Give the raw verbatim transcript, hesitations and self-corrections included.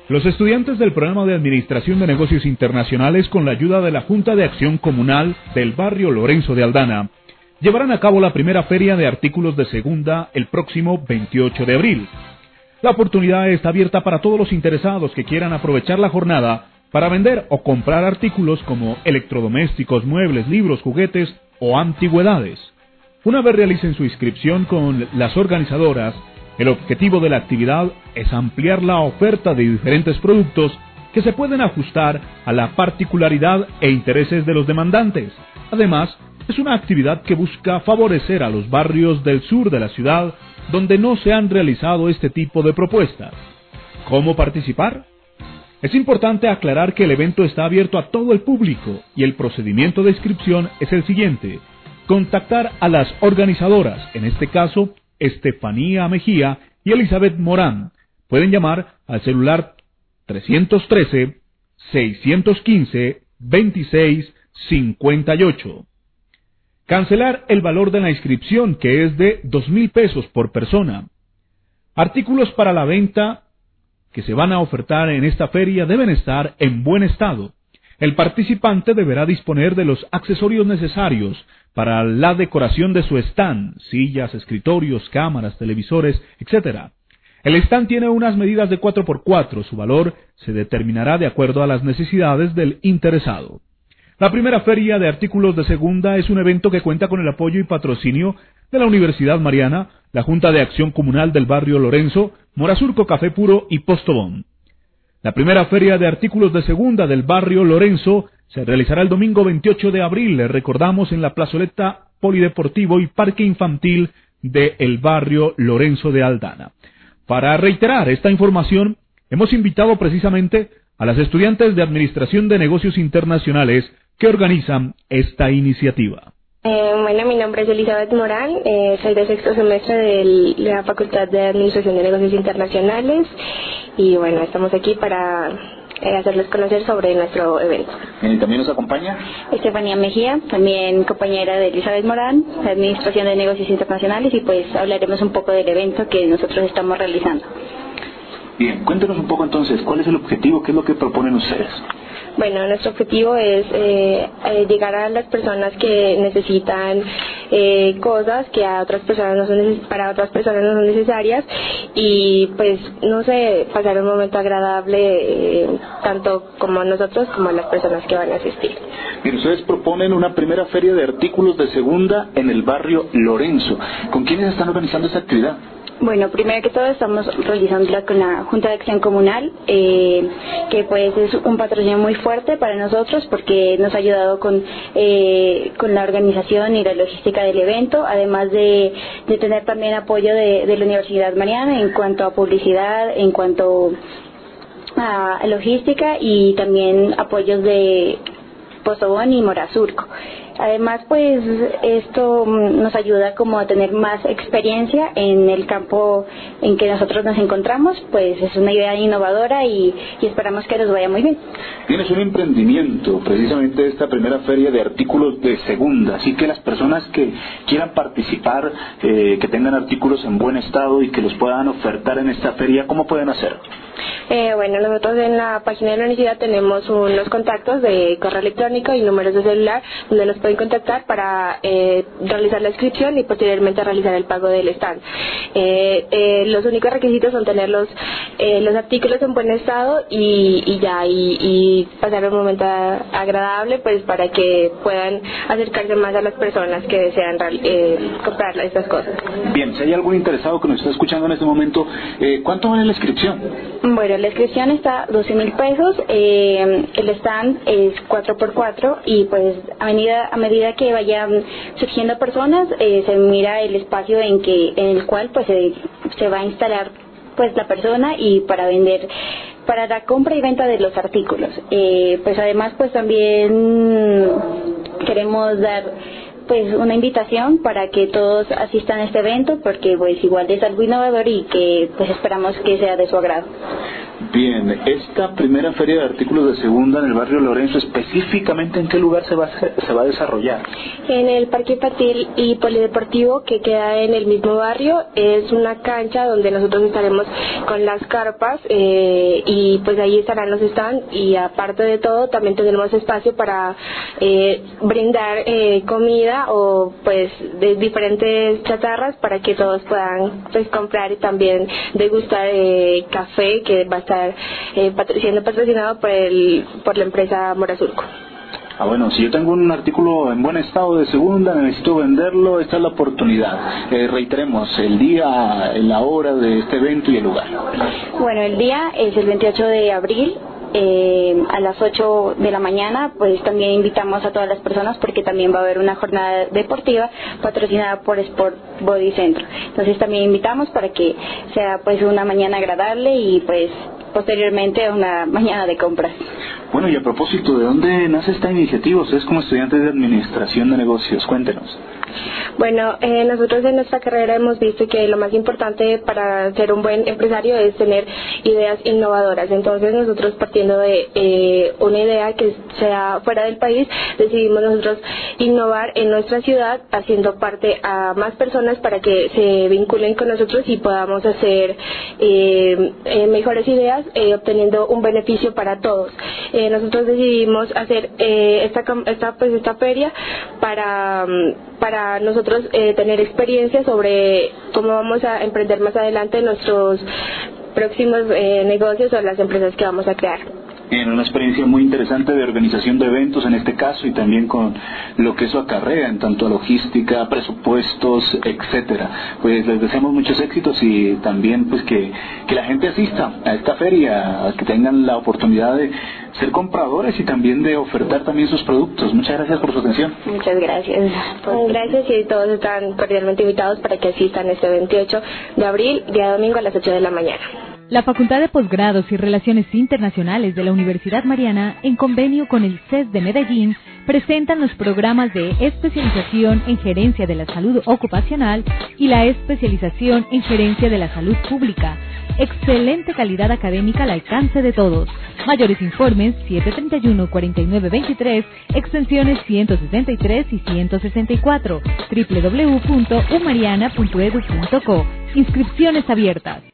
Los estudiantes del programa de Administración de Negocios Internacionales, con la ayuda de la Junta de Acción Comunal del barrio Lorenzo de Aldana, llevarán a cabo la primera feria de artículos de segunda el próximo veintiocho de abril. La oportunidad está abierta para todos los interesados que quieran aprovechar la jornada para vender o comprar artículos como electrodomésticos, muebles, libros, juguetes o antigüedades. Una vez realicen su inscripción con las organizadoras, el objetivo de la actividad es ampliar la oferta de diferentes productos que se pueden ajustar a la particularidad e intereses de los demandantes. Además, es una actividad que busca favorecer a los barrios del sur de la ciudad donde no se han realizado este tipo de propuestas. ¿Cómo participar? Es importante aclarar que el evento está abierto a todo el público y el procedimiento de inscripción es el siguiente: contactar a las organizadoras, en este caso Estefanía Mejía y Elizabeth Morán. Pueden llamar al celular tres uno tres, seis uno cinco, veintiséis cincuenta y ocho. Cancelar el valor de la inscripción, que es de dos mil pesos por persona. Artículos para la venta que se van a ofertar en esta feria deben estar en buen estado. El participante deberá disponer de los accesorios necesarios para la decoración de su stand: sillas, escritorios, cámaras, televisores, etcétera. El stand tiene unas medidas de cuatro por cuatro. Su valor se determinará de acuerdo a las necesidades del interesado. La primera feria de artículos de segunda es un evento que cuenta con el apoyo y patrocinio de la Universidad Mariana, la Junta de Acción Comunal del barrio Lorenzo, Morasurco Café Puro y Postobón. La primera feria de artículos de segunda del barrio Lorenzo se realizará el domingo veintiocho de abril, le recordamos, en la plazoleta Polideportivo y Parque Infantil del barrio Lorenzo de Aldana. Para reiterar esta información, hemos invitado precisamente a las estudiantes de Administración de Negocios Internacionales que organizan esta iniciativa. Eh, bueno, mi nombre es Elizabeth Morán, eh, soy de sexto semestre de la Facultad de Administración de Negocios Internacionales y bueno, estamos aquí para eh, hacerles conocer sobre nuestro evento. ¿Y también nos acompaña? Estefanía Mejía, también compañera de Elizabeth Morán, de Administración de Negocios Internacionales, y pues hablaremos un poco del evento que nosotros estamos realizando. Bien, cuéntenos un poco entonces, ¿cuál es el objetivo? ¿Qué es lo que proponen ustedes? Bueno, nuestro objetivo es eh, eh, llegar a las personas que necesitan eh, cosas que a otras personas no son neces- para otras personas no son necesarias y pues no sé, pasar un momento agradable eh, tanto como nosotros como las personas que van a asistir. Bien, ustedes proponen una primera feria de artículos de segunda en el barrio Lorenzo. ¿Con quiénes están organizando esta actividad? Bueno, primero que todo estamos realizándola con la Junta de Acción Comunal, eh, que pues es un patrocinio muy fuerte para nosotros porque nos ha ayudado con eh, con la organización y la logística del evento, además de, de tener también apoyo de, de la Universidad Mariana en cuanto a publicidad, en cuanto a logística y también apoyos de Postobón y Morasurco. Además, pues esto nos ayuda como a tener más experiencia en el campo en que nosotros nos encontramos, pues es una idea innovadora y, y esperamos que nos vaya muy bien. Tienes un emprendimiento, precisamente esta primera feria de artículos de segunda, así que las personas que quieran participar, eh, que tengan artículos en buen estado y que los puedan ofertar en esta feria, ¿cómo pueden hacer? Eh, bueno, nosotros en la página de la universidad tenemos unos contactos de correo electrónico y números de celular donde nos pueden contactar para eh, realizar la inscripción y posteriormente realizar el pago del stand. Eh, eh, los únicos requisitos son tener los, eh, los artículos en buen estado y, y ya, y, y pasar un momento agradable pues para que puedan acercarse más a las personas que desean eh, comprar estas cosas. Bien, si hay algún interesado que nos está escuchando en este momento, eh, ¿cuánto vale la inscripción? Bueno, la inscripción está doce mil pesos, eh, el stand es cuatro por cuatro y pues a medida, a medida que vayan surgiendo personas eh, se mira el espacio en que en el cual pues se, se va a instalar pues la persona y para vender, para la compra y venta de los artículos. Eh, pues además pues también queremos dar pues una invitación para que todos asistan a este evento porque pues igual es algo innovador y que pues esperamos que sea de su agrado. Bien, esta primera feria de artículos de segunda en el barrio Lorenzo, ¿específicamente en qué lugar se va a, se va a desarrollar? En el Parque Infantil y Polideportivo, que queda en el mismo barrio. Es una cancha donde nosotros estaremos con las carpas eh, y pues ahí estarán los stands, y aparte de todo también tendremos espacio para eh, brindar eh, comida o pues de diferentes chatarras para que todos puedan pues comprar y también degustar eh, café, que va a estar eh, patro- siendo patrocinado por el por la empresa Morasurco. Ah, bueno, si yo tengo un artículo en buen estado de segunda, necesito venderlo, esta es la oportunidad. Eh, reiteremos, el día, la hora de este evento y el lugar. Bueno, el día es el veintiocho de abril. Eh, a las ocho de la mañana, pues también invitamos a todas las personas porque también va a haber una jornada deportiva patrocinada por Sport Body Centro. Entonces también invitamos para que sea pues una mañana agradable y pues posteriormente una mañana de compras. Bueno, y a propósito, ¿de dónde nace esta iniciativa? Ustedes como estudiantes de Administración de Negocios, cuéntenos. Bueno, eh, nosotros en nuestra carrera hemos visto que lo más importante para ser un buen empresario es tener ideas innovadoras. Entonces nosotros, partiendo de eh, una idea que sea fuera del país, decidimos nosotros innovar en nuestra ciudad, haciendo parte a más personas para que se vinculen con nosotros y podamos hacer eh, eh, mejores ideas, eh, obteniendo un beneficio para todos. Eh, nosotros decidimos hacer eh, esta, esta, pues, esta feria para, para nosotros eh, tener experiencia sobre cómo vamos a emprender más adelante nuestros próximos eh, negocios o las empresas que vamos a crear. En una experiencia muy interesante de organización de eventos en este caso, y también con lo que eso acarrea en tanto a logística, presupuestos, etcétera. Pues les deseamos muchos éxitos y también pues que, que la gente asista a esta feria, a que tengan la oportunidad de ser compradores y también de ofertar también sus productos. Muchas gracias por su atención. Muchas gracias. Gracias, y todos están cordialmente invitados para que asistan este veintiocho de abril, día domingo a las ocho de la mañana. La Facultad de Posgrados y Relaciones Internacionales de la Universidad Mariana, en convenio con el C E S de Medellín, presentan los programas de especialización en Gerencia de la Salud Ocupacional y la especialización en Gerencia de la Salud Pública. Excelente calidad académica al alcance de todos. Mayores informes siete treinta y uno, cuarenta y nueve veintitrés, extensiones ciento sesenta y tres y ciento sesenta y cuatro, doble u doble u doble u punto umariana punto edu punto co. Inscripciones abiertas.